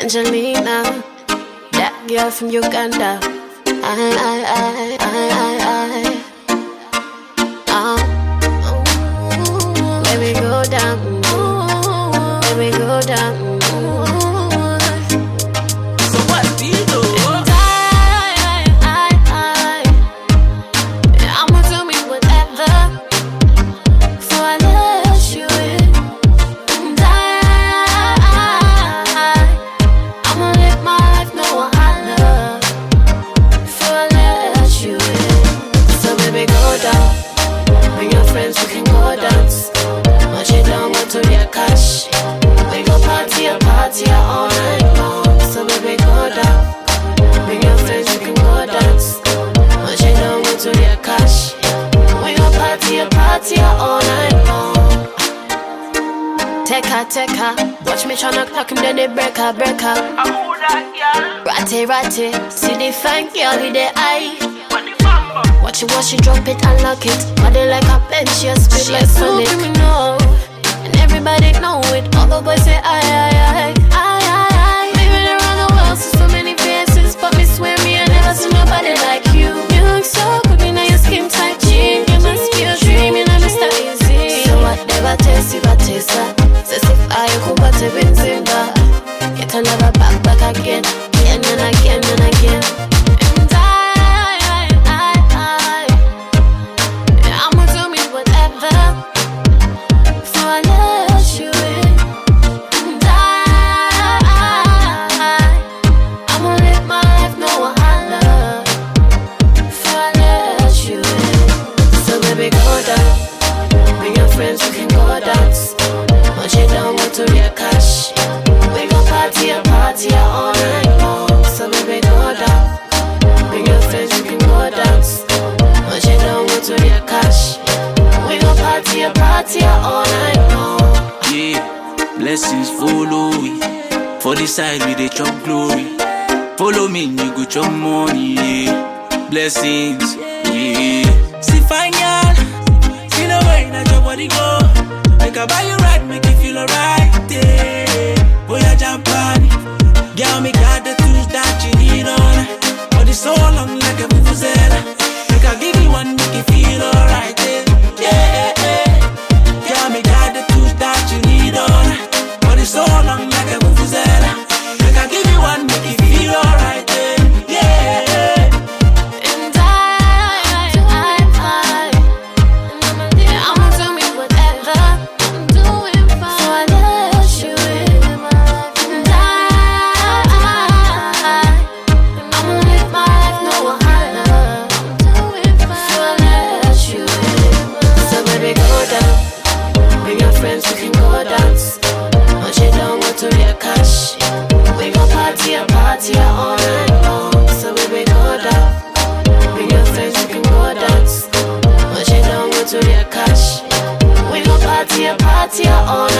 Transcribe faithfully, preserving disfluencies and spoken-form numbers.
Angelina, that girl from Uganda. I, I, I, I, I, I. Oh, let me go down. Let me go down. So what do you do? And I, I, I, I, I'ma do me whatever before I let you in. And I, I'ma live my life, no wahala before I let you in. So baby, go down. Bring your friends, we can go dance. Much it down, go to their cash. We go party, a party all night long. So baby, go down. Bring your friends, we can go dance. Much it down, go to their cash. We go party, a party all night long. Take her, take her. Watch me tryna clock him, then they break her, break her. I hold that girl. Ratty, ratty. See the fine girl with the eye. When the bamba. Watch it, watch it, drop it, unlock it. Body like a pen, she a spit like Sonic. Criminal, and everybody know it. All the boys say aye, aye, aye, aye, aye, aye. Living around the world, see so many faces, but me swear me I never seen nobody like you. You look so good, you know your skin tight jean. You must be a dream, you know Mister Easy. So whatever taste, if I taste that. Says if I could but a Benzimba. Get another back, back again, again and again and again. And I, I, I, I, I'ma do me whatever before I let you in. And I, I'ma live my life, no wahala before I let you in. So baby, go down. Bring your friends, we can go dance. Much it down, go to their cash. We gon' party, a party all night long. So baby, go down. Bring your friends, we can go dance. Much it down, go to their cash. We gon' party, a party all night long. Yeah, blessings follow we. For the side we dey chop glory. Follow me, you go chop money. Yeah, blessings. Yeah. See fine girl, see the way that your body go. Make I buy you right, make you feel alright. Yeah, boy I jump on it. Girl, me got the tools that you need on. Body so long like a vuvuzela. Make I give you one, make you feel alright. Yeah, yeah, yeah. Girl, me got the tools that you need on. Body so long like a vuvuzela. Make I give you one, make you feel alright. Yeah, yeah. And I, I, I, I, I'ma do me whatever. I'm doing fine before I let you in. And I, I'ma live my life, no wahala. I'm doing fine before I let you in. So baby, go down. Bring your friends, we can go dance. Much it down, go to their cash. We gon' party, a party all night long. So baby, go down. Bring your friends, we can go dance. Much it down, go to their cash. We gon' party, a party all